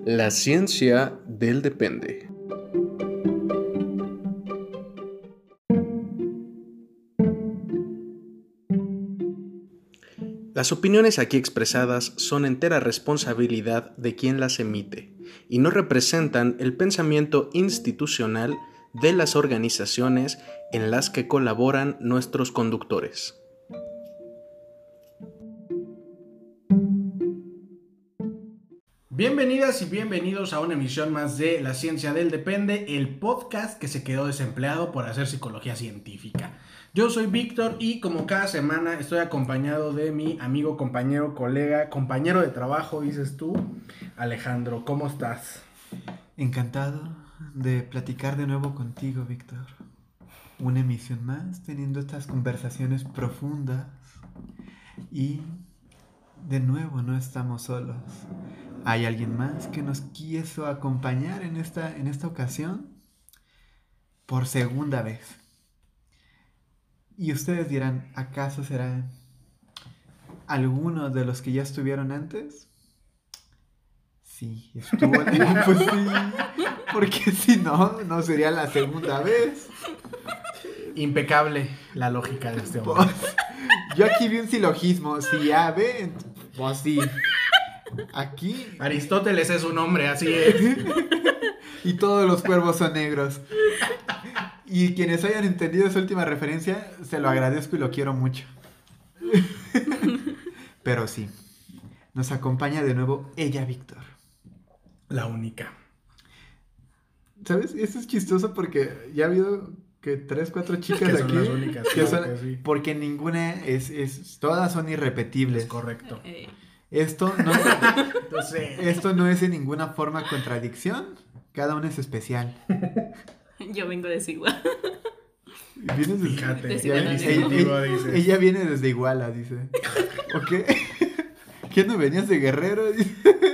La ciencia del depende. Las opiniones aquí expresadas son entera responsabilidad de quien las emite y no representan el pensamiento institucional de las organizaciones en las que colaboran nuestros conductores. Bienvenidas y bienvenidos a una emisión más de La Ciencia del Depende, el podcast que se quedó desempleado por hacer psicología científica. Yo soy Víctor y como cada semana estoy acompañado de mi amigo, compañero, colega, compañero de trabajo, dices tú, Alejandro. ¿Cómo estás? Encantado de platicar de nuevo contigo, Víctor. Una emisión más, teniendo estas conversaciones profundas. Y de nuevo no estamos solos. Hay alguien más que nos quiso acompañar en esta ocasión por segunda vez. Y ustedes dirán, ¿acaso será alguno de los que ya estuvieron antes? Sí, estuvo. Pues sí, porque si no, no sería la segunda vez. Impecable la lógica de este hombre. Pues, yo aquí vi un silogismo. Si A, B, pues sí. Aquí. Aristóteles es un hombre, así es. Y todos los cuervos son negros. Y quienes hayan entendido esa última referencia, se lo agradezco y lo quiero mucho. Pero sí, nos acompaña de nuevo ella, Víctor. La única. ¿Sabes? Eso es chistoso porque ya ha habido que 3, 4 chicas Que son aquí. las únicas, Que claro son, que sí. porque ninguna todas son irrepetibles. Es correcto. Esto no, Entonces, esto no es en ninguna forma contradicción. Cada una es especial. Yo vengo de Sigua. Vienes de- fíjate. Desigual, el desigual. distintivo, dices. Ella viene desde Iguala, dice. ¿Ok? ¿Qué no venías de Guerrero? Dice.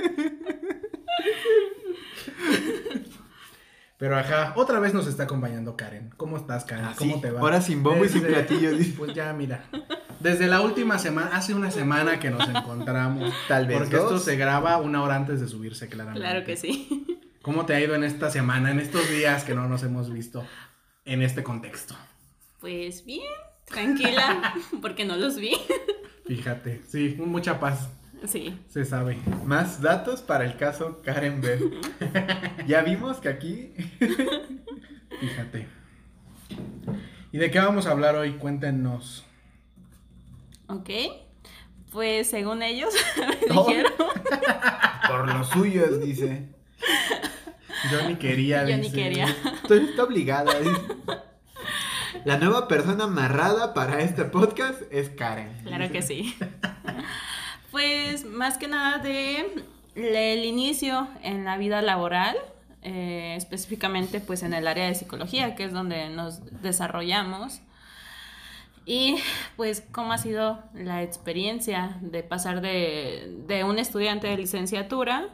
Pero ajá, otra vez nos está acompañando Karen. ¿Cómo estás, Karen? Ah, ¿Cómo sí, te va? ahora sin bombo y sin platillo, dice. Pues ya, mira. Desde la última semana, hace una semana que nos encontramos. Tal vez Porque esto dos. se graba una hora antes de subirse, claramente. Claro que sí. ¿Cómo te ha ido en esta semana, en estos días que no nos hemos visto en este contexto? Pues bien, tranquila, porque no los vi. Fíjate, sí, mucha paz, Sí. se sabe. Más datos para el caso Karen B. Ya vimos que aquí. Fíjate. ¿Y de qué vamos a hablar hoy? Cuéntenos. Ok. Pues según ellos me Oh. dijeron. Por los suyos, dice. Yo ni quería. Yo ni dice. quería. Está obligada, dice. La nueva persona amarrada para este podcast es Karen. Claro que sí. Pues más que nada el inicio en la vida laboral, específicamente pues en el área de psicología, que es donde nos desarrollamos. Y pues cómo ha sido la experiencia de pasar de un estudiante de licenciatura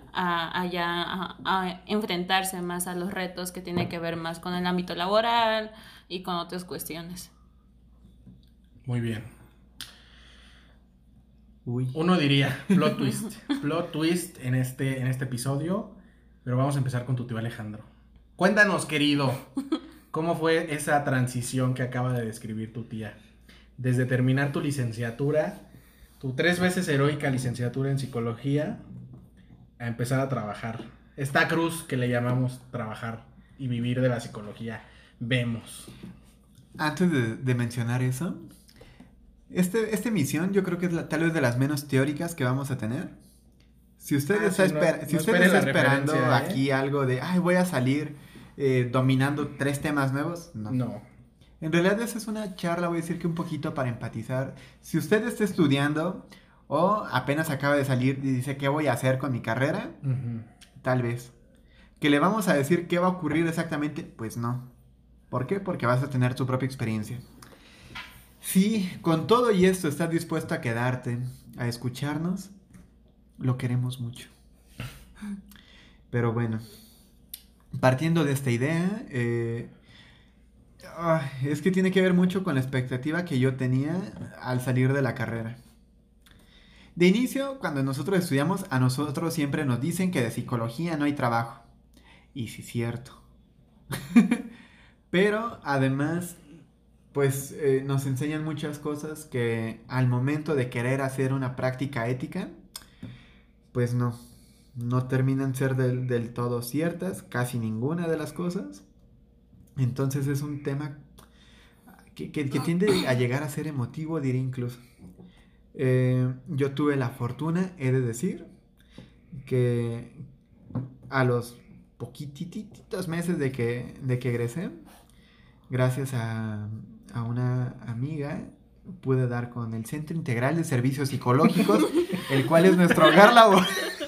a enfrentarse más a los retos que tiene que ver más con el ámbito laboral y con otras cuestiones. Muy bien. Uy. Uno diría, plot twist. Plot twist en este episodio. Pero vamos a empezar con tu tío Alejandro. Cuéntanos, querido, ¿cómo fue esa transición que acaba de describir tu tía? Desde terminar tu licenciatura, tu 3 veces heroica licenciatura en psicología, a empezar a trabajar. Esta cruz que le llamamos trabajar y vivir de la psicología. Vemos. Antes de mencionar eso, esta emisión yo creo que es tal vez de las menos teóricas que vamos a tener. Si usted está, sí, no si usted espere está la esperando referencia, aquí algo de, ay, voy a salir dominando 3 temas nuevos, no. No. En realidad esa es una charla, voy a decir que un poquito para empatizar. Si usted está estudiando o apenas acaba de salir y dice, ¿qué voy a hacer con mi carrera? Uh-huh. Tal vez. ¿Que le vamos a decir qué va a ocurrir exactamente? Pues no. ¿Por qué? Porque vas a tener tu propia experiencia. Si con todo y esto estás dispuesto a quedarte, a escucharnos, lo queremos mucho. Pero bueno, partiendo de esta idea, es que tiene que ver mucho con la expectativa que yo tenía al salir de la carrera. De inicio, cuando nosotros estudiamos, a nosotros siempre nos dicen que de psicología no hay trabajo. Y sí es cierto. Pero además, pues nos enseñan muchas cosas que al momento de querer hacer una práctica ética, pues no terminan ser del todo ciertas, casi ninguna de las cosas. Entonces es un tema que tiende a llegar a ser emotivo, diría incluso. Yo tuve la fortuna, he de decir, que a los poquititos meses de que egresé, gracias a una amiga, pude dar con el Centro Integral de Servicios Psicológicos, el cual es nuestro hogar laboral.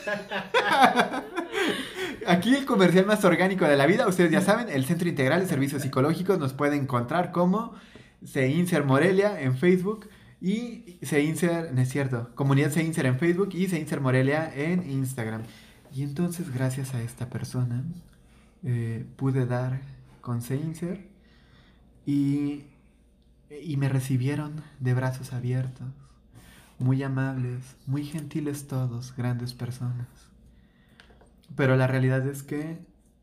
Aquí el comercial más orgánico de la vida, ustedes ya saben, el Centro Integral de Servicios Psicológicos nos puede encontrar como CEINSER Morelia en Facebook y CEINSER, no es cierto, Comunidad CEINSER en Facebook y CEINSER Morelia en Instagram. Y entonces gracias a esta persona pude dar con CEINSER y me recibieron de brazos abiertos, muy amables, muy gentiles todos, grandes personas. Pero la realidad es que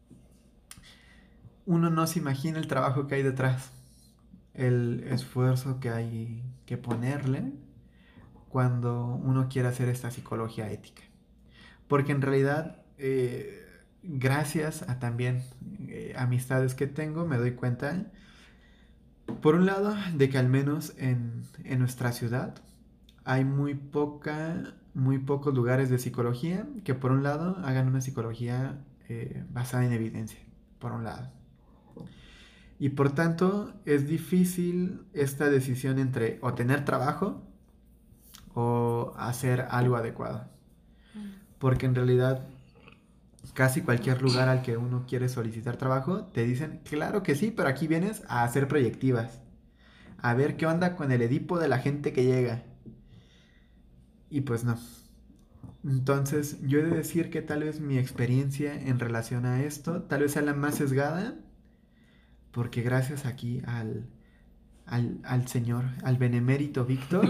uno no se imagina el trabajo que hay detrás, el esfuerzo que hay que ponerle cuando uno quiere hacer esta psicología ética. Porque en realidad, gracias a también amistades que tengo, me doy cuenta, por un lado, de que al menos en nuestra ciudad hay muy pocos lugares de psicología que por un lado hagan una psicología basada en evidencia, por un lado. Y por tanto es difícil esta decisión entre o tener trabajo o hacer algo adecuado. Porque en realidad casi cualquier lugar al que uno quiere solicitar trabajo te dicen, claro que sí, pero aquí vienes a hacer proyectivas, a ver qué onda con el Edipo de la gente que llega. Y pues no. Entonces yo he de decir que tal vez mi experiencia en relación a esto tal vez sea la más sesgada, porque gracias aquí al señor, al benemérito Víctor,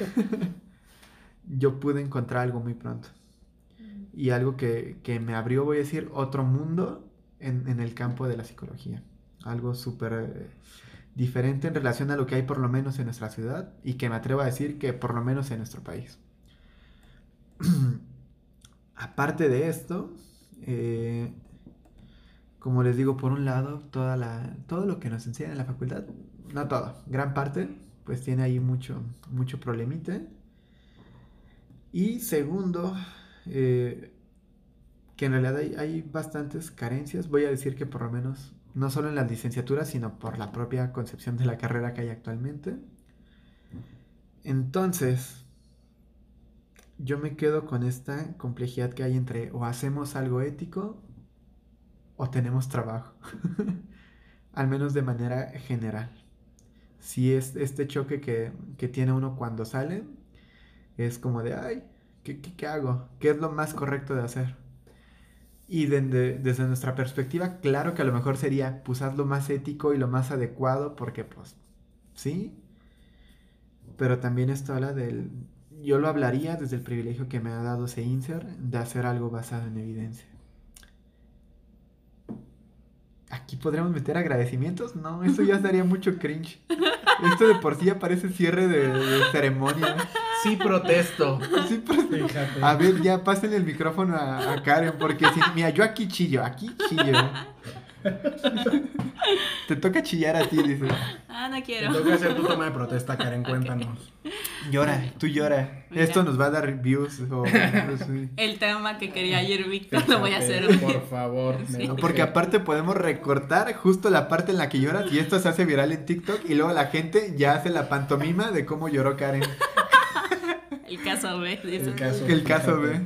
yo pude encontrar algo muy pronto. Y algo que me abrió, voy a decir, otro mundo en el campo de la psicología. Algo súper diferente en relación a lo que hay por lo menos en nuestra ciudad y que me atrevo a decir que por lo menos en nuestro país. Aparte de esto, como les digo, por un lado, todo lo que nos enseñan en la facultad, no todo, gran parte, pues tiene ahí mucho problemita. Y segundo, que en realidad hay bastantes carencias, voy a decir que por lo menos, no solo en las licenciaturas, sino por la propia concepción de la carrera que hay actualmente. Entonces, yo me quedo con esta complejidad que hay entre o hacemos algo ético o tenemos trabajo, al menos de manera general. Si es este choque que tiene uno cuando sale, es como de, ay, ¿qué hago? ¿Qué es lo más correcto de hacer? Y desde nuestra perspectiva, claro que a lo mejor sería, pues haz lo más ético y lo más adecuado, porque pues, sí, pero también esto habla yo lo hablaría desde el privilegio que me ha dado CEINSER de hacer algo basado en evidencia. ¿Aquí podríamos meter agradecimientos? No, eso ya daría mucho cringe. Esto de por sí ya parece cierre de ceremonia. Sí protesto. Sí, fíjate. A ver, ya pásenle el micrófono a Karen, porque si, mira, yo aquí chillo. Te toca chillar a ti, dice. No quiero. Te toca hacer tu toma de protesta, Karen, cuéntanos. Tú llora. Mira. Esto nos va a dar views. El tema que quería ayer Víctor lo voy a hacer. Por favor. Sí. Porque aparte podemos recortar justo la parte en la que lloras y esto se hace viral en TikTok y luego la gente ya hace la pantomima de cómo lloró Karen. El caso B. Dice. El caso B.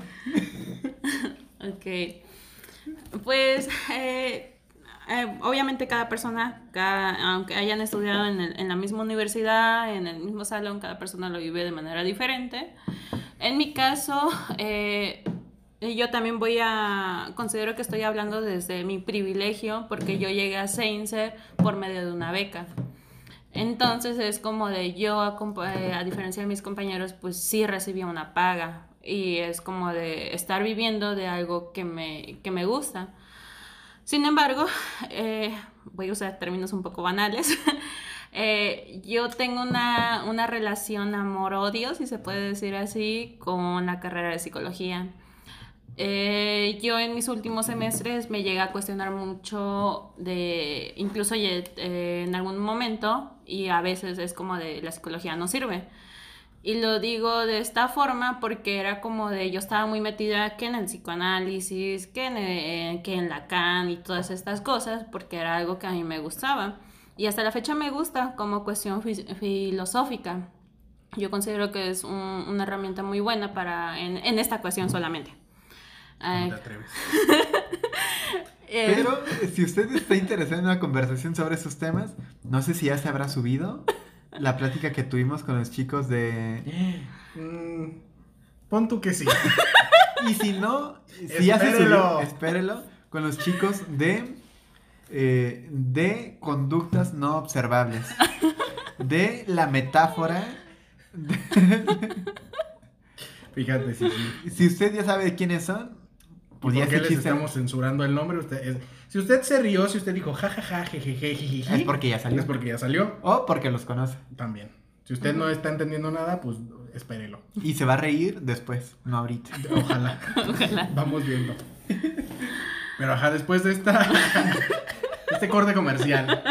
Ok. Pues, obviamente cada persona, aunque hayan estudiado en la misma universidad, en el mismo salón, cada persona lo vive de manera diferente. En mi caso, yo también considero que estoy hablando desde mi privilegio, porque yo llegué a CEINSER por medio de una beca. Entonces es como de yo, a diferencia de mis compañeros, pues sí recibía una paga. Y es como de estar viviendo de algo que me gusta. Sin embargo, voy a usar términos un poco banales. Yo tengo una relación amor-odio, si se puede decir así, con la carrera de psicología. Yo en mis últimos semestres me llegué a cuestionar mucho incluso en algún momento, y a veces es como de la psicología no sirve. Y lo digo de esta forma porque era como de yo estaba muy metida que en el psicoanálisis, que en Lacan y todas estas cosas, porque era algo que a mí me gustaba. Y hasta la fecha me gusta como cuestión filosófica. Yo considero que es una herramienta muy buena en esta cuestión solamente. ¿Cómo te atreves? Pero si usted está interesado en una conversación sobre esos temas, no sé si ya se habrá subido la plática que tuvimos con los chicos de... Pon tú que sí. Y si no, si ya se subió, espérelo, con los chicos de conductas no observables, de la metáfora. Fíjate, sí. Si usted ya sabe quiénes son, pues ya ¿por qué ese les chiste estamos censurando el nombre? Si usted se rió, si usted dijo jajaja, jejeje, jijiji, es porque ya salió. es porque ya salió. O porque los conoce. También. Si usted no está entendiendo nada, pues espérelo. Y se va a reír después, no ahorita. Ojalá. Ojalá. Vamos viendo. Pero ajá, después de este corte comercial.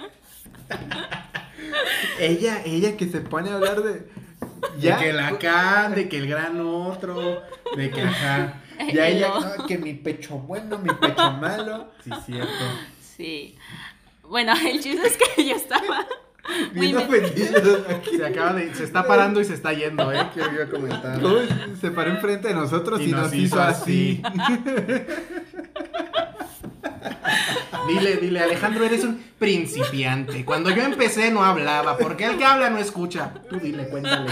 Ella que se pone a hablar de... De que Lacan, de que el gran otro, de que ajá. Ya ella, no, que mi pecho bueno, mi pecho malo. Sí, cierto. Sí. Bueno, el chiste es que yo estaba muy Bien ofendidos aquí. Se está parando y se está yendo, quiero yo comentar. Uy, se paró enfrente de nosotros y nos hizo así. Dile, Alejandro, eres un principiante. Cuando yo empecé no hablaba, porque el que habla no escucha. Tú dile, cuéntale.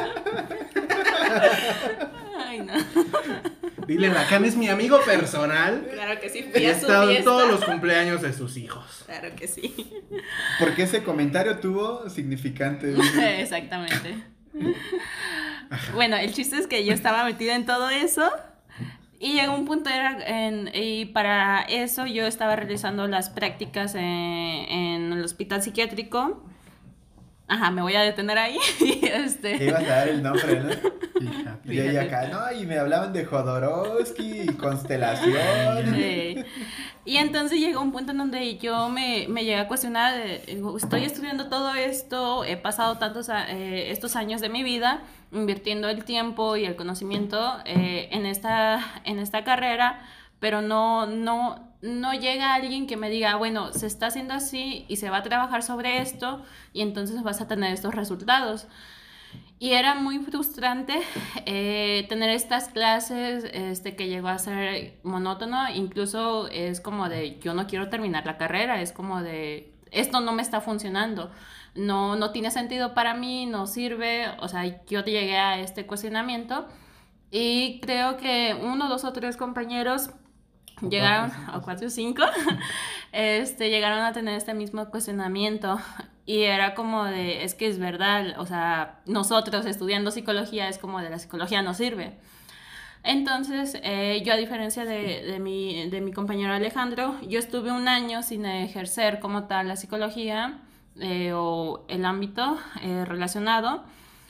Ay, no. Dile, Lacan es mi amigo personal. Claro que sí, Y fui he a su estado en fiesta. todos los cumpleaños de sus hijos. Claro que sí. Porque ese comentario tuvo significante. Exactamente. Bueno, el chiste es que yo estaba metida en todo eso. Y llegó un punto, y para eso yo estaba realizando las prácticas en el hospital psiquiátrico. Ajá, me voy a detener ahí. Te ibas a dar el nombre, ¿no? Fíjate. Y ahí acá, no, y me hablaban de Jodorowsky y constelaciones. Y entonces llegó un punto en donde yo me llegué a cuestionar, estoy estudiando todo esto, he pasado estos años de mi vida invirtiendo el tiempo y el conocimiento en esta carrera, pero no llega alguien que me diga, bueno, se está haciendo así y se va a trabajar sobre esto y entonces vas a tener estos resultados. Y era muy frustrante tener estas clases que llegó a ser monótono. Incluso es como de, yo no quiero terminar la carrera, es como de, esto no me está funcionando, no tiene sentido para mí, no sirve. O sea, yo llegué a este cuestionamiento y creo que 1, 2 o 3 compañeros llegaron, o 4 o 5, llegaron a tener este mismo cuestionamiento. Y era como de, es que es verdad, o sea, nosotros estudiando psicología es como de la psicología no sirve. Entonces, yo a diferencia de mi compañero Alejandro, yo estuve 1 año sin ejercer como tal la psicología o el ámbito relacionado.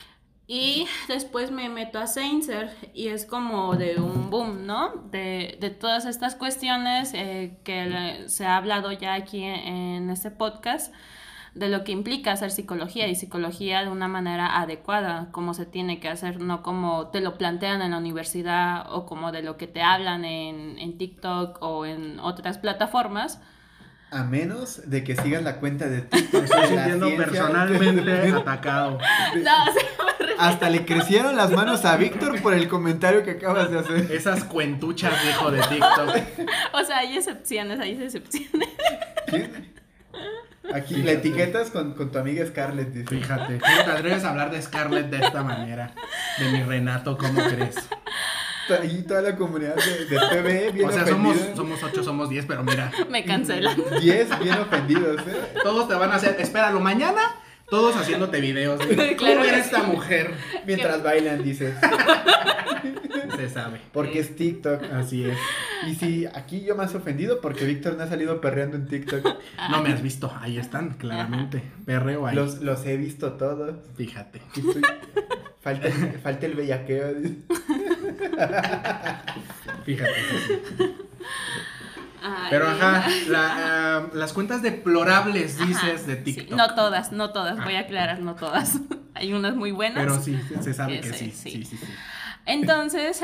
Y después me meto a Seinser y es como de un boom, ¿no? De todas estas cuestiones que se ha hablado ya aquí en este podcast, de lo que implica hacer psicología y psicología de una manera adecuada, como se tiene que hacer, no como te lo plantean en la universidad o como de lo que te hablan en TikTok o en otras plataformas. A menos de que sigas la cuenta de TikTok. Me estoy sintiendo personalmente atacado. No, o sea, Hasta le crecieron las manos a Víctor por el comentario que acabas de hacer. Esas cuentuchas, hijo de TikTok. o sea, hay excepciones. ¿Quién? Aquí la etiquetas con tu amiga Scarlett. Dice. Fíjate, ¿cómo te atreves a hablar de Scarlett de esta manera? De mi Renato, ¿cómo crees? Y toda la comunidad de PB bien O sea, ofendida. somos 8, somos 10, pero mira. Me cancelan. 10 bien ofendidos, Todos te van a hacer, espéralo, mañana Todos haciéndote videos de Claro ¿cómo que era sí. esta mujer? Mientras bailan, dices. Se sabe. Porque es TikTok. Así es. Y sí, aquí yo más ofendido porque Víctor no ha salido perreando en TikTok. No me has visto. Ahí están, claramente. Perreo ahí. Los he visto todos. Fíjate. Y falta el bellaqueo. Fíjate. Ay, Pero ajá, las cuentas deplorables, dices, de sí, TikTok. no todas, voy a aclarar, no todas. Hay unas muy buenas. Pero sí, se sabe Que que sí, sí. Sí. Entonces,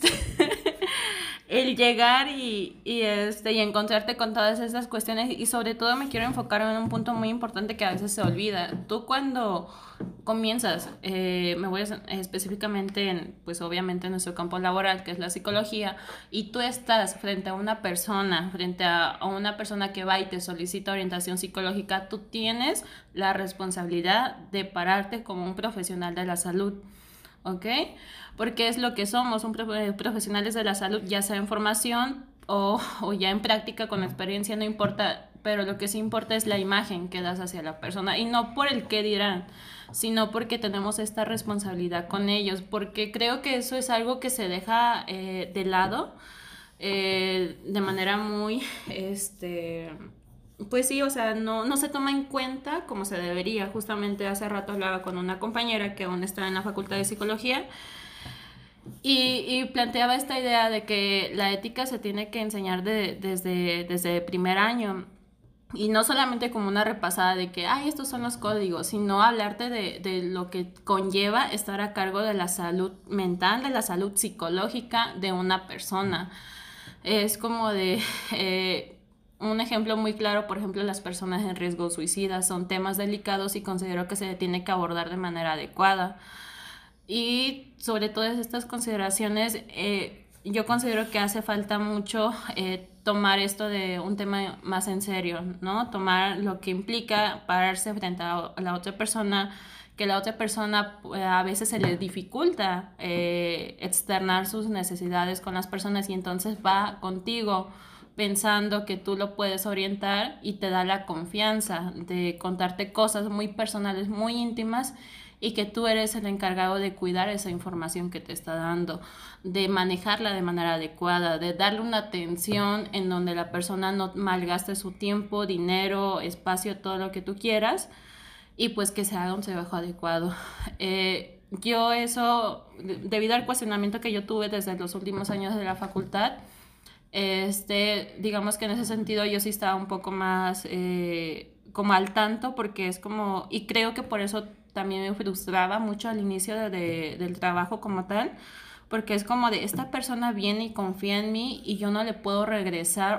el llegar y encontrarte con todas esas cuestiones, y sobre todo me quiero enfocar en un punto muy importante que a veces se olvida. Tú cuando comienzas, me voy específicamente en, pues obviamente en nuestro campo laboral, que es la psicología, y tú estás frente a una persona que va y te solicita orientación psicológica, tú tienes la responsabilidad de pararte como un profesional de la salud, ¿ok? Porque es lo que somos, profesionales de la salud, ya sea en formación o ya en práctica con experiencia, no importa, pero lo que sí importa es la imagen que das hacia la persona, y no por el qué dirán, sino porque tenemos esta responsabilidad con ellos, porque creo que eso es algo que se deja de lado de manera muy, pues sí, o sea, no se toma en cuenta como se debería. Justamente hace rato hablaba con una compañera que aún está en la Facultad de Psicología y planteaba esta idea de que la ética se tiene que enseñar desde primer año. Y no solamente como una repasada de que, ay, estos son los códigos, sino hablarte de lo que conlleva estar a cargo de la salud mental, de la salud psicológica de una persona. Es como de... un ejemplo muy claro, por ejemplo, las personas en riesgo suicida son temas delicados y considero que se tiene que abordar de manera adecuada. Y sobre todas estas consideraciones, yo considero que hace falta mucho tomar esto de un tema más en serio, ¿no? Tomar lo que implica pararse frente a la otra persona, que la otra persona a veces se le dificulta externar sus necesidades con las personas, y entonces va contigo pensando que tú lo puedes orientar y te da la confianza de contarte cosas muy personales, muy íntimas, y que tú eres el encargado de cuidar esa información que te está dando, de manejarla de manera adecuada, de darle una atención en donde la persona no malgaste su tiempo, dinero, espacio, todo lo que tú quieras, y pues que se haga un trabajo adecuado. Yo eso, debido al cuestionamiento que yo tuve desde los últimos años de la facultad, digamos que en ese sentido yo sí estaba un poco más como al tanto, porque es como, y creo que por eso también me frustraba mucho al inicio del trabajo como tal, porque es como de, esta persona viene y confía en mí y yo no le puedo regresar,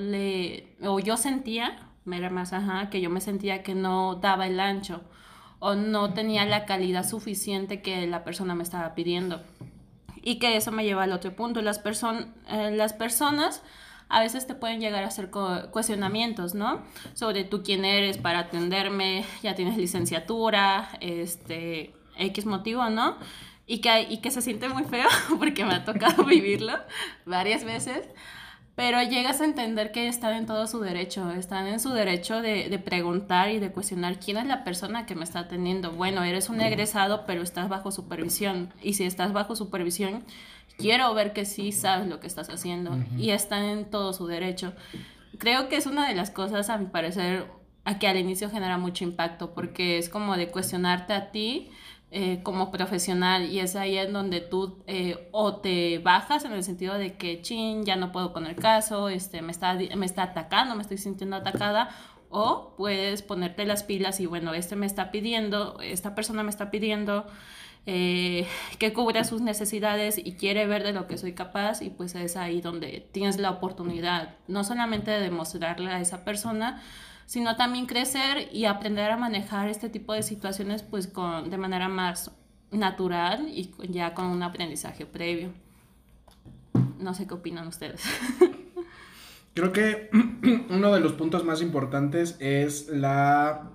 o yo sentía, era más, que yo me sentía que no daba el ancho o no tenía la calidad suficiente que la persona me estaba pidiendo. Y que eso me lleva al otro punto. Las personas a veces te pueden llegar a hacer cuestionamientos, ¿no? Sobre tú quién eres para atenderme, ya tienes licenciatura, X motivo, ¿no? Y que se siente muy feo porque me ha tocado vivirlo varias veces, pero llegas a entender que están en todo su derecho, están en su derecho de preguntar y de cuestionar quién es la persona que me está atendiendo. Bueno, eres un egresado, pero estás bajo supervisión, y si estás bajo supervisión, quiero ver que sí sabes lo que estás haciendo, y están en todo su derecho. Creo que es una de las cosas, a mi parecer, a que al inicio genera mucho impacto, porque es como de cuestionarte a ti como profesional, y es ahí en donde tú o te bajas en el sentido de que ya no puedo con el caso, me está atacando, me estoy sintiendo atacada, o puedes ponerte las pilas y bueno, esta persona me está pidiendo que cubra sus necesidades y quiere ver de lo que soy capaz, y pues es ahí donde tienes la oportunidad no solamente de demostrarle a esa persona, sino también crecer y aprender a manejar este tipo de situaciones pues de manera más natural y ya con un aprendizaje previo. No sé qué opinan ustedes. Creo que uno de los puntos más importantes es la,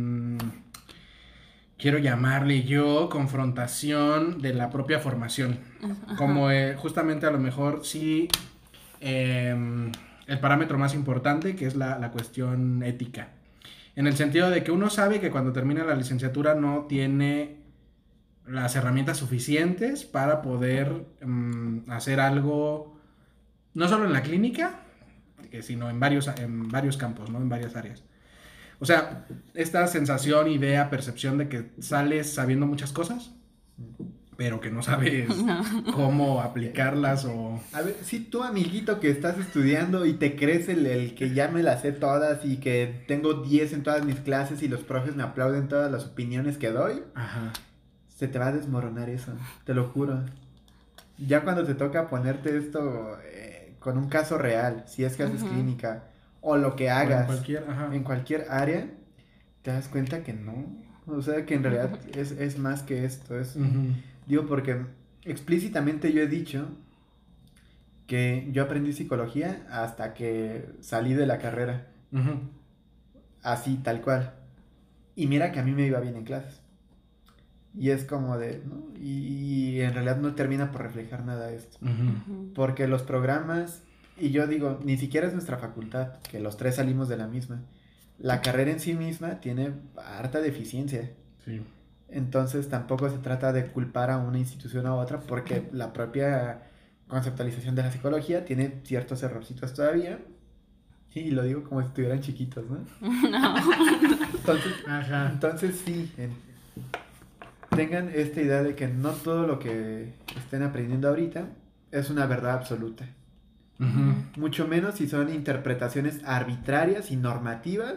quiero llamarle yo, confrontación de la propia formación. Ajá. Como justamente a lo mejor sí... el parámetro más importante, que es la cuestión ética. En el sentido de que uno sabe que cuando termina la licenciatura no tiene las herramientas suficientes para poder hacer algo, no solo en la clínica, sino en varios campos, ¿no? En varias áreas. O sea, esta sensación, idea, percepción de que sales sabiendo muchas cosas, pero que no sabes cómo aplicarlas o... A ver, si tú, amiguito, que estás estudiando y te crees el que ya me las sé todas y que tengo 10 en todas mis clases y los profes me aplauden todas las opiniones que doy, Ajá. se te va a desmoronar eso, te lo juro. Ya cuando te toca ponerte esto con un caso real, si es que haces clínica o lo que hagas en cualquier área, te das cuenta que no. O sea, que en realidad es más que esto. Digo, porque explícitamente yo he dicho que yo aprendí psicología hasta que salí de la carrera. Así, tal cual. Y mira que a mí me iba bien en clases. Y es como de, ¿no? Y en realidad no termina por reflejar nada esto. Porque los programas, y yo digo, ni siquiera es nuestra facultad, que los tres salimos de la misma. La carrera en sí misma tiene harta deficiencia. Sí. Entonces tampoco se trata de culpar a una institución a otra, porque la propia conceptualización de la psicología tiene ciertos errorcitos todavía. Y lo digo como si estuvieran chiquitos, ¿no? No. Entonces sí, tengan esta idea de que no todo lo que estén aprendiendo ahorita es una verdad absoluta. Mucho menos si son interpretaciones arbitrarias y normativas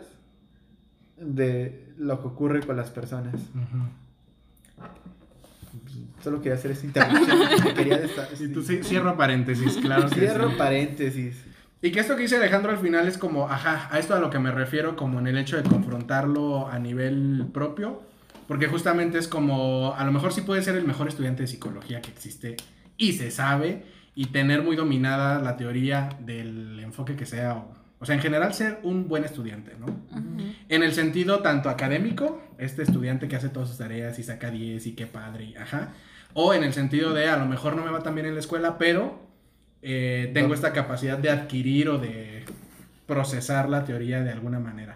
de lo que ocurre con las personas. Solo quería hacer esta intervención. Y tú cierro paréntesis, claro. Cierro paréntesis. Y que esto que dice Alejandro al final es como, a esto a lo que me refiero, como en el hecho de confrontarlo a nivel propio, porque justamente es como, a lo mejor sí puede ser el mejor estudiante de psicología que existe y se sabe, y tener muy dominada la teoría del enfoque que sea, o sea, en general ser un buen estudiante, ¿no? En el sentido tanto académico, este estudiante que hace todas sus tareas y saca 10 y qué padre, o en el sentido de, a lo mejor no me va tan bien en la escuela, pero tengo esta capacidad de adquirir o de procesar la teoría de alguna manera.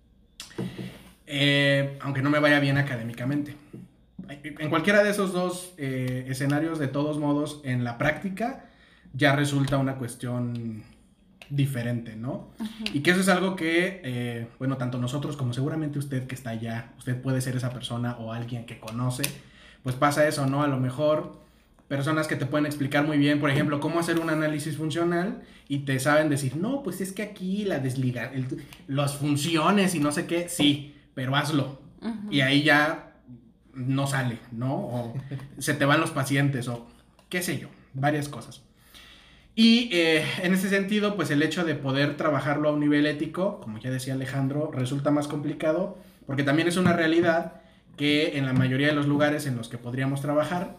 Aunque no me vaya bien académicamente. En cualquiera de esos dos escenarios, de todos modos, en la práctica ya resulta una cuestión diferente, ¿no? Y que eso es algo que, bueno, tanto nosotros como seguramente usted que está allá, usted puede ser esa persona o alguien que conoce, pues pasa eso, ¿no? A lo mejor personas que te pueden explicar muy bien, por ejemplo, cómo hacer un análisis funcional y te saben decir, no, pues es que aquí la desliga, las funciones y no sé qué, sí, pero hazlo. Y ahí ya no sale, ¿no? O se te van los pacientes o qué sé yo, varias cosas. Y en ese sentido, pues el hecho de poder trabajarlo a un nivel ético, como ya decía Alejandro, resulta más complicado porque también es una realidad que en la mayoría de los lugares en los que podríamos trabajar,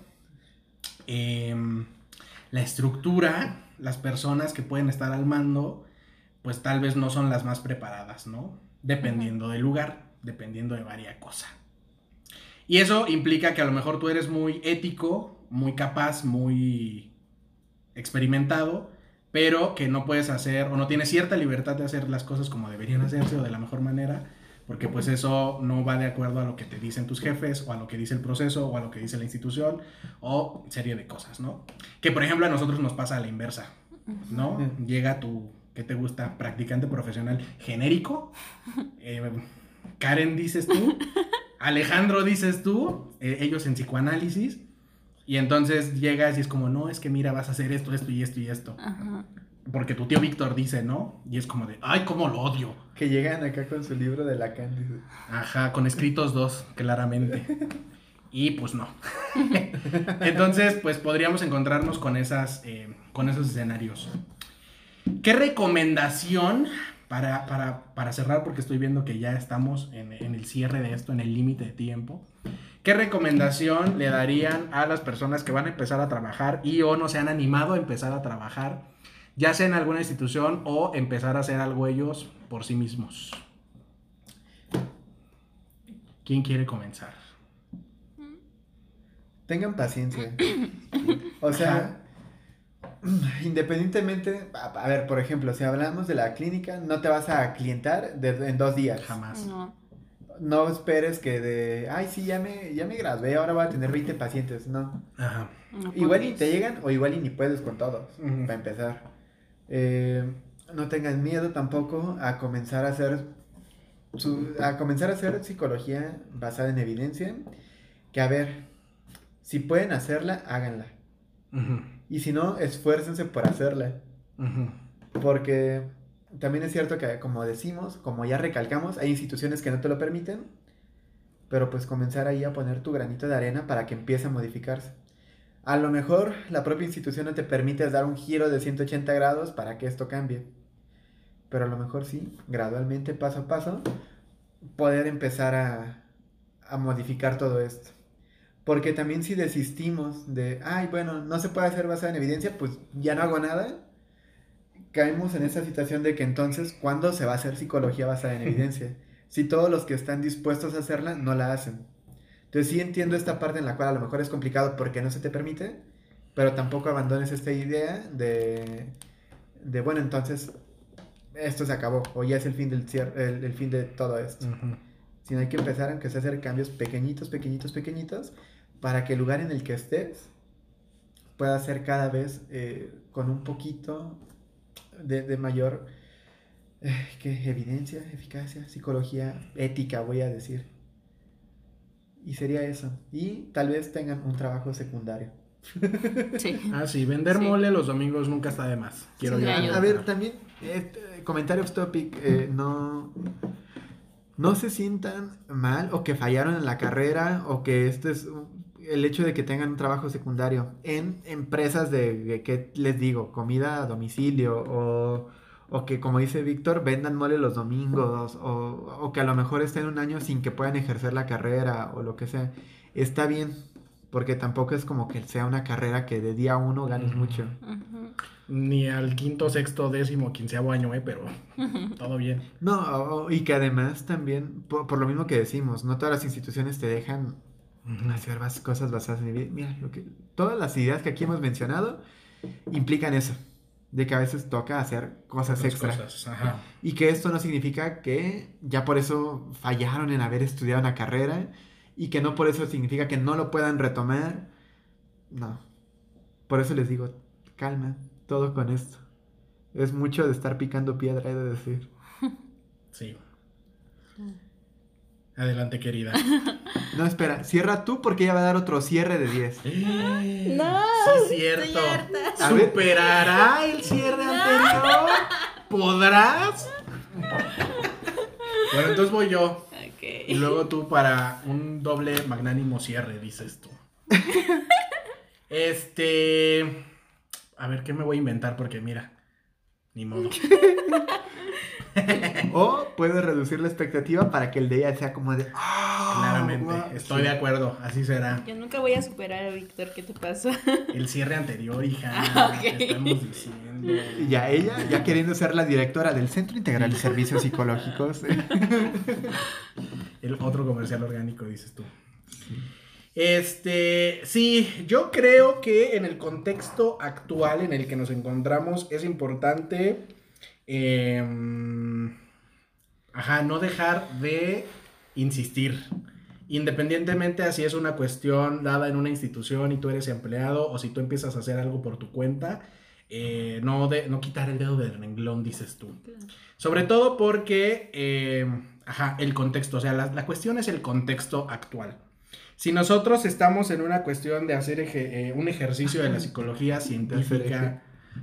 la estructura, las personas que pueden estar al mando, pues tal vez no son las más preparadas, ¿no? Dependiendo del lugar, dependiendo de varias cosas. Y eso implica que a lo mejor tú eres muy ético, muy capaz, muy experimentado, pero que no puedes hacer o no tienes cierta libertad de hacer las cosas como deberían hacerse o de la mejor manera, porque pues eso no va de acuerdo a lo que te dicen tus jefes o a lo que dice el proceso o a lo que dice la institución o serie de cosas, ¿no? Que por ejemplo a nosotros nos pasa a la inversa, ¿no? Llega tu, ¿qué te gusta? Practicante profesional genérico, Karen dices tú, Alejandro dices tú, ellos en psicoanálisis, y entonces llegas y es como, no, es que mira, vas a hacer esto, esto y esto y esto. Porque tu tío Víctor dice, ¿no? Y es como de, ay, cómo lo odio. Que llegan acá con su libro de Lacan. Con escritos 2, claramente. Y pues no. Entonces, pues podríamos encontrarnos con esos escenarios. ¿Qué recomendación, para cerrar, porque estoy viendo que ya estamos en el cierre de esto, en el límite de tiempo, qué recomendación le darían a las personas que van a empezar a trabajar y o no se han animado a empezar a trabajar, ya sea en alguna institución o empezar a hacer algo ellos por sí mismos? ¿Quién quiere comenzar? Tengan paciencia. O sea, independientemente, a ver, por ejemplo, si hablamos de la clínica, no te vas a clientar en 2 días. Jamás. No esperes que ay, sí, ya me gradué, ahora voy a tener 20 pacientes. No. Ajá. No Igual y puedes. te llegan o igual y ni puedes con todos, Ujú. para empezar. No tengan miedo tampoco a comenzar a hacer psicología basada en evidencia. Que a ver, si pueden hacerla, háganla. Ujú. Y si no, esfuércense por hacerla. Ujú. Porque también es cierto que, como decimos, como ya recalcamos, hay instituciones que no te lo permiten. Pero pues comenzar ahí a poner tu granito de arena para que empiece a modificarse. A lo mejor la propia institución no te permite dar un giro de 180 grados para que esto cambie. Pero a lo mejor sí, gradualmente, paso a paso, poder empezar a modificar todo esto. Porque también si desistimos de, ay, bueno, no se puede hacer basada en evidencia, pues ya no hago nada, caemos en esa situación de que entonces, ¿cuándo se va a hacer psicología basada en evidencia? Si todos los que están dispuestos a hacerla no la hacen. Entonces sí entiendo esta parte en la cual a lo mejor es complicado porque no se te permite, pero tampoco abandones esta idea de bueno, entonces esto se acabó, o ya es el fin el fin de todo esto. Ujú. Sino hay que empezar aunque sea a hacer cambios pequeñitos, para que el lugar en el que estés pueda ser cada vez con un poquito de mayor evidencia, eficacia, psicología, ética, voy a decir. Y sería eso. Y tal vez tengan un trabajo secundario. Sí. Ah, sí, vender Sí. mole los domingos nunca está de más. Quiero Sí, yo me ayuda. A ver, también, comentario off topic, no se sientan mal o que fallaron en la carrera o que el hecho de que tengan un trabajo secundario en empresas ¿qué les digo? Comida a domicilio o que, como dice Víctor, vendan mole los domingos o que a lo mejor estén un año sin que puedan ejercer la carrera o lo que sea. Está bien, porque tampoco es como que sea una carrera que de día uno ganes mucho. Ujú. Ni al quinto, sexto, décimo, quinceavo año, pero todo bien. No, y que además también, por lo mismo que decimos, no todas las instituciones te dejan hacer cosas basadas en evidencia. Mira, todas las ideas que aquí hemos mencionado implican eso, de que a veces toca hacer cosas Otras extra. cosas, ajá. Y que esto no significa que ya por eso fallaron en haber estudiado una carrera y que no por eso significa que no lo puedan retomar. No. Por eso les digo, calma, todo con esto. Es mucho de estar picando piedra, he de decir. Sí. Adelante, querida. No, espera, cierra tú porque ella va a dar otro cierre de 10. No, Sí, es cierto. estoy harta. A ver. ¿Superará el cierre anterior? ¿Podrás? Bueno, entonces voy yo. Y Ok. luego tú para un doble magnánimo cierre, dices tú. A ver, ¿qué me voy a inventar? Porque mira, ni modo. O puedes reducir la expectativa para que el de ella sea como de... Claramente, wow. estoy de acuerdo, así será. Yo nunca voy a superar a Víctor, ¿qué te pasa? El cierre anterior, hija, Ok. te estamos diciendo. Y ya ella, ya queriendo ser la directora del Centro Integral de Servicios Psicológicos. El otro comercial orgánico, dices tú. Sí, yo creo que en el contexto actual en el que nos encontramos es importante, no dejar de insistir. Independientemente a si es una cuestión dada en una institución y tú eres empleado o si tú empiezas a hacer algo por tu cuenta, no quitar el dedo del renglón, dices tú. Sobre todo porque, el contexto, o sea, la cuestión es el contexto actual. Si nosotros estamos en una cuestión de hacer un ejercicio de la psicología científica,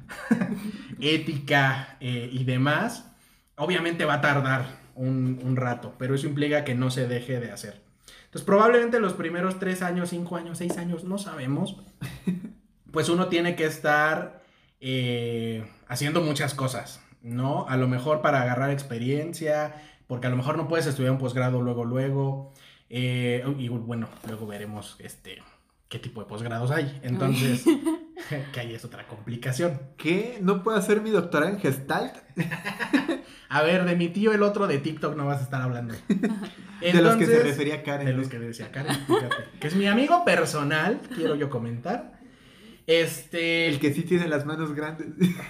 ética y demás, obviamente va a tardar un rato, pero eso implica que no se deje de hacer. Entonces, probablemente los primeros 3 años, 5 años, 6 años, no sabemos, pues uno tiene que estar haciendo muchas cosas, ¿no? A lo mejor para agarrar experiencia, porque a lo mejor no puedes estudiar un posgrado luego. Y bueno, luego veremos qué tipo de posgrados hay. Entonces, que ahí es otra complicación. ¿Qué? ¿No puedo hacer mi doctorado en Gestalt? A ver, de mi tío el otro de TikTok no vas a estar hablando. De los que se refería Karen. De los que decía Karen, fíjate. Que es mi amigo personal, quiero yo comentar. El que sí tiene las manos grandes.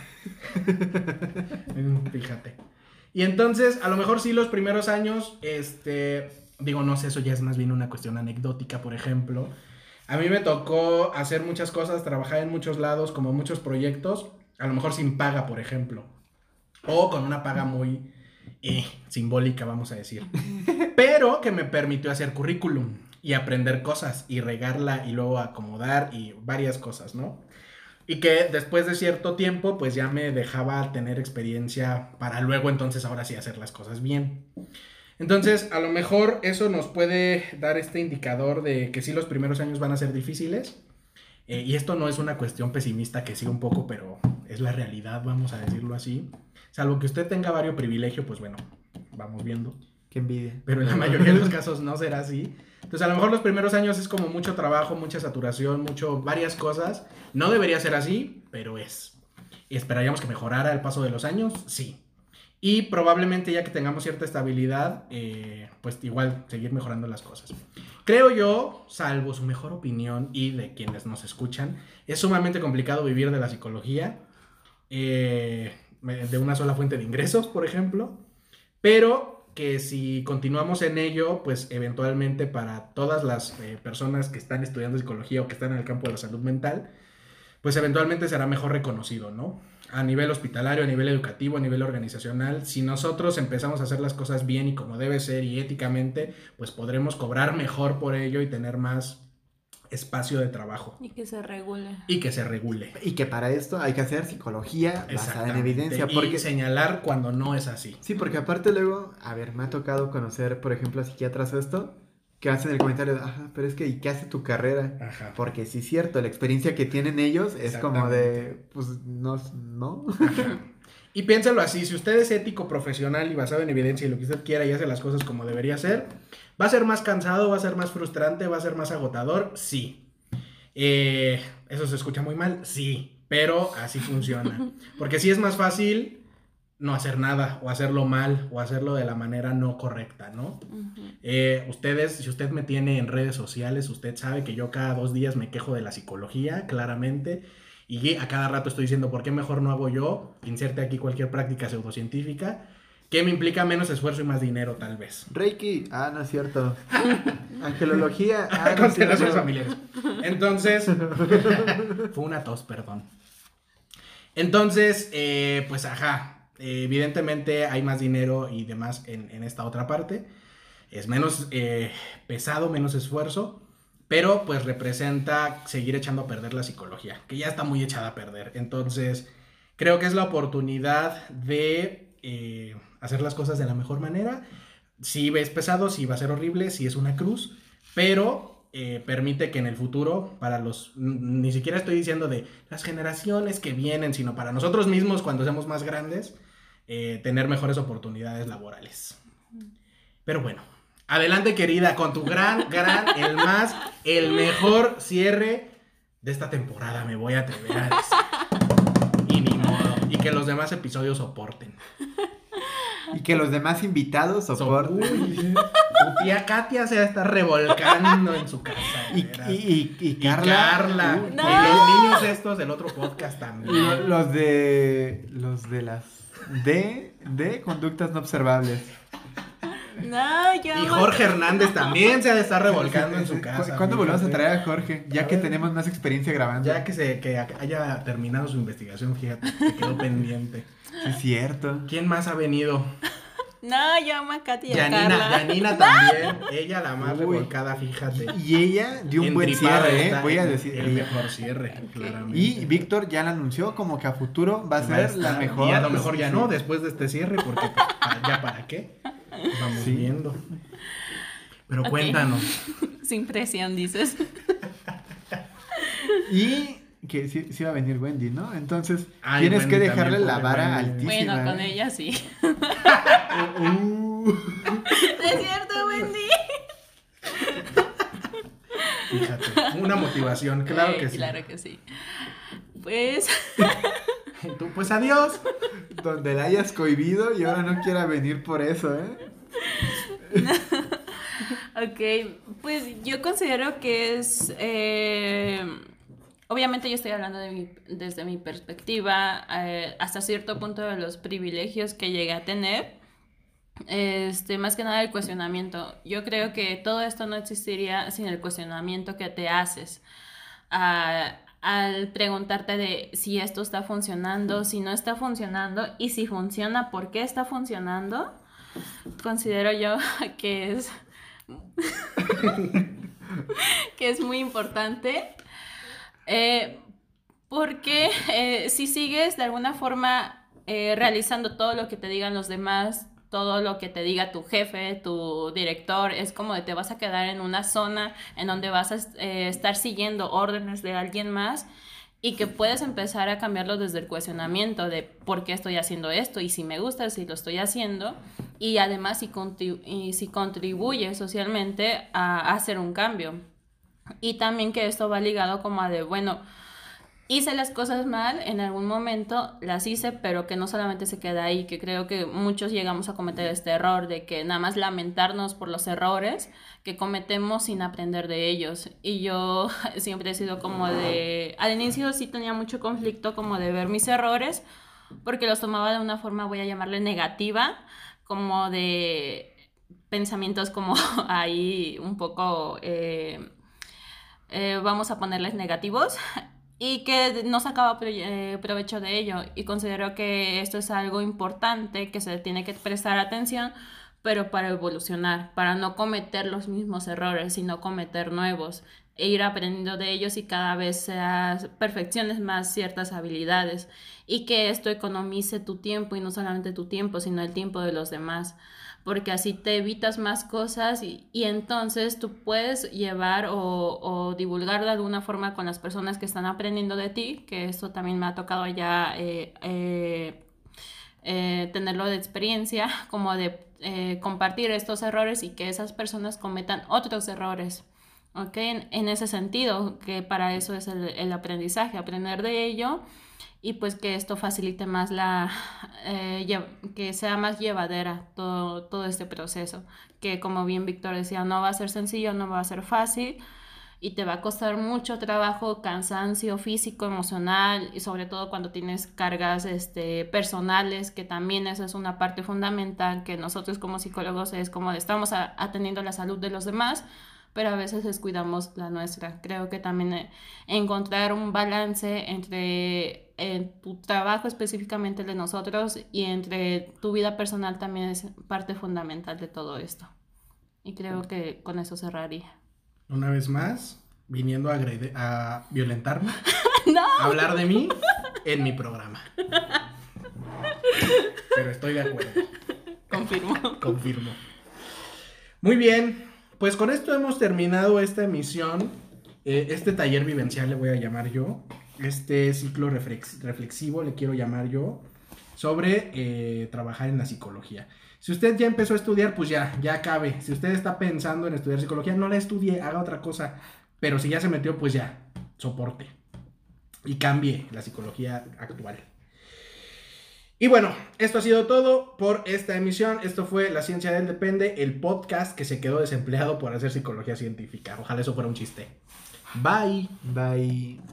Fíjate. Y entonces, a lo mejor sí los primeros años, digo, no sé, eso ya es más bien una cuestión anecdótica, por ejemplo. A mí me tocó hacer muchas cosas, trabajar en muchos lados, como muchos proyectos, a lo mejor sin paga, por ejemplo. O con una paga muy simbólica, vamos a decir. Pero que me permitió hacer currículum y aprender cosas y regarla y luego acomodar y varias cosas, ¿no? Y que después de cierto tiempo, pues ya me dejaba tener experiencia para luego entonces ahora sí hacer las cosas bien. Entonces, a lo mejor eso nos puede dar este indicador de que sí los primeros años van a ser difíciles. Y esto no es una cuestión pesimista que sí un poco, pero es la realidad, vamos a decirlo así. Salvo que usted tenga varios privilegios, pues bueno, vamos viendo. Qué envidia. Pero en la mayoría de los casos no será así. Entonces, a lo mejor los primeros años es como mucho trabajo, mucha saturación, varias cosas. No debería ser así, pero es. ¿Y esperaríamos que mejorara el paso de los años? Sí. Y probablemente ya que tengamos cierta estabilidad, pues igual seguir mejorando las cosas. Creo yo, salvo su mejor opinión y de quienes nos escuchan, es sumamente complicado vivir de la psicología, de una sola fuente de ingresos, por ejemplo, pero que si continuamos en ello, pues eventualmente para todas las personas que están estudiando psicología o que están en el campo de la salud mental, pues eventualmente será mejor reconocido, ¿no? A nivel hospitalario, a nivel educativo, a nivel organizacional, si nosotros empezamos a hacer las cosas bien y como debe ser y éticamente, pues podremos cobrar mejor por ello y tener más espacio de trabajo. Y que se regule. Y que se regule. Y que para esto hay que hacer psicología basada en evidencia. Y señalar cuando no es así. Sí, porque aparte luego, a ver, me ha tocado conocer, por ejemplo, a psiquiatras que hacen el comentario de, ajá, pero es que, ¿y qué hace tu carrera? Ajá. Porque sí es cierto, la experiencia que tienen ellos es como de, pues, no. Ajá. Y piénsalo así, si usted es ético, profesional y basado en evidencia y lo que usted quiera y hace las cosas como debería ser, ¿va a ser más cansado, va a ser más frustrante, va a ser más agotador? Sí. ¿Eso se escucha muy mal? Sí, pero así funciona. Porque sí es más fácil no hacer nada, o hacerlo mal, o hacerlo de la manera no correcta, ¿no? Uh-huh. Si usted me tiene en redes sociales, usted sabe que yo cada 2 días me quejo de la psicología, claramente, y a cada rato estoy diciendo, ¿por qué mejor no hago yo? Inserte aquí cualquier práctica pseudocientífica, que me implica menos esfuerzo y más dinero, tal vez. Reiki, no es cierto. Angelología, no es cierto. Constelaciones familiares. Entonces, fue una tos, perdón. Entonces, pues evidentemente hay más dinero y demás en esta otra parte. Es menos pesado, menos esfuerzo, pero pues representa seguir echando a perder la psicología, que ya está muy echada a perder. Entonces, creo que es la oportunidad de hacer las cosas de la mejor manera. Sí es pesado, sí va a ser horrible, sí es una cruz, pero permite que en el futuro, ni siquiera estoy diciendo de las generaciones que vienen, sino para nosotros mismos cuando seamos más grandes, tener mejores oportunidades laborales. Pero bueno, adelante querida, con tu el mejor cierre de esta temporada, me voy a atrever a decir. Y ni modo, y que los demás episodios soporten. Y que los demás invitados soporten. Tu tía Katia se está revolcando en su casa. Y Carla. No. Y los niños estos del otro podcast también. Los de las de conductas no observables. No, yo Y Jorge Hernández también se ha de estar revolcando en su casa. ¿Cuándo volvemos a traer a Jorge? Ya que tenemos más experiencia grabando. Ya que haya terminado su investigación, fíjate, que quedó pendiente. Sí, es cierto. ¿Quién más ha venido? No, yo amo a Katy y a Carla. Yanina también. Ella la más revolcada, fíjate. Y ella dio un buen cierre, voy a decir. El mejor cierre, claramente. Y Víctor ya la anunció como que a futuro va a ser la mejor. Y a lo mejor ya no, después de este cierre, porque ya para qué. Vamos viendo. Pero okay. Cuéntanos. Sin presión, dices. Y que sí va a venir Wendy, ¿no? Entonces tienes Wendy que dejarle la vara altísima. Bueno, con ella sí. ¿Es cierto, Wendy? Fíjate, una motivación, claro que sí. Claro que sí. Pues... Tú, pues adiós. Donde la hayas cohibido y ahora no quiera venir por eso, Ok, pues yo considero que es obviamente yo estoy hablando desde mi perspectiva, hasta cierto punto de los privilegios que llegué a tener. Más que nada el cuestionamiento. Yo creo que todo esto no existiría sin el cuestionamiento que te haces al preguntarte de si esto está funcionando, si no está funcionando, y si funciona, ¿por qué está funcionando? Considero yo que es que es muy importante, porque si sigues de alguna forma realizando todo lo que te digan los demás, todo lo que te diga tu jefe, tu director, es como de te vas a quedar en una zona en donde vas a estar siguiendo órdenes de alguien más, y que puedes empezar a cambiarlo desde el cuestionamiento de por qué estoy haciendo esto, y si me gusta, si lo estoy haciendo, y además si contribuye socialmente a hacer un cambio. Y también que esto va ligado como a de, bueno, hice las cosas mal, en algún momento las hice, pero que no solamente se queda ahí, que creo que muchos llegamos a cometer este error de que nada más lamentarnos por los errores que cometemos sin aprender de ellos. Y yo siempre he sido como de, al inicio sí tenía mucho conflicto como de ver mis errores, porque los tomaba de una forma, voy a llamarle negativa, como de pensamientos como ahí un poco, vamos a ponerles negativos, y que no sacaba provecho de ello. Y considero que esto es algo importante que se tiene que prestar atención, pero para evolucionar, para no cometer los mismos errores, sino cometer nuevos, e ir aprendiendo de ellos, y cada vez perfecciones más ciertas habilidades, y que esto economice tu tiempo, y no solamente tu tiempo, sino el tiempo de los demás, porque así te evitas más cosas, y entonces tú puedes llevar o divulgar de alguna forma con las personas que están aprendiendo de ti, que esto también me ha tocado ya tenerlo de experiencia, como de compartir estos errores y que esas personas cometan otros errores, ¿ok? En ese sentido, que para eso es el aprendizaje, aprender de ello, y pues que esto facilite más que sea más llevadera todo este proceso, que como bien Víctor decía, no va a ser sencillo, no va a ser fácil, y te va a costar mucho trabajo, cansancio físico, emocional, y sobre todo cuando tienes cargas personales, que también esa es una parte fundamental, que nosotros como psicólogos es como estamos atendiendo la salud de los demás, pero a veces descuidamos la nuestra. Creo que también encontrar un balance entre tu trabajo, específicamente el de nosotros, y entre tu vida personal también es parte fundamental de todo esto. Y creo que con eso cerraría. Una vez más, viniendo a violentarme, ¡No! a hablar de mí en mi programa. Pero estoy de acuerdo. Confirmo. Muy bien, pues con esto hemos terminado esta emisión, este taller vivencial le voy a llamar yo, este ciclo reflexivo le quiero llamar yo, sobre trabajar en la psicología. Si usted ya empezó a estudiar, pues ya acabe. Si usted está pensando en estudiar psicología, no la estudie, haga otra cosa. Pero si ya se metió, pues ya, soporte. Y cambie la psicología actual. Y bueno, esto ha sido todo por esta emisión. Esto fue La Ciencia del Depende, el podcast que se quedó desempleado por hacer psicología científica. Ojalá eso fuera un chiste. Bye. Bye.